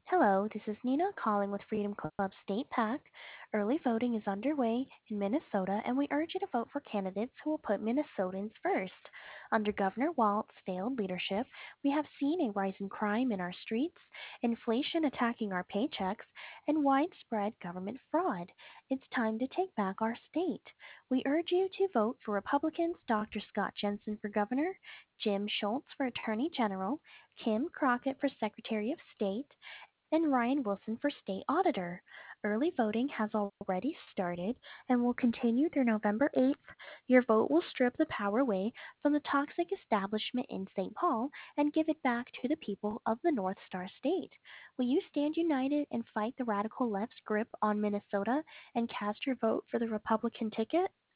Hello, this is Nina calling with Freedom Club State PAC. Early voting is underway in Minnesota, and we urge you to vote for candidates who will put Minnesotans first. Under Governor Walt's failed leadership, we have seen a rise in crime in our streets, inflation attacking our paychecks, and widespread government fraud. It's time to take back our state. We urge you to vote for Republicans Dr. Scott Jensen for governor, Jim Schultz for Attorney General, Kim Crockett for Secretary of State, and Ryan Wilson for State Auditor. Early voting has already started and will continue through November 8th. Your vote will strip the power away from the toxic establishment in St. Paul and give it back to the people of the North Star State. Will you stand united and fight the radical left's grip on Minnesota and cast your vote for the Republican ticket?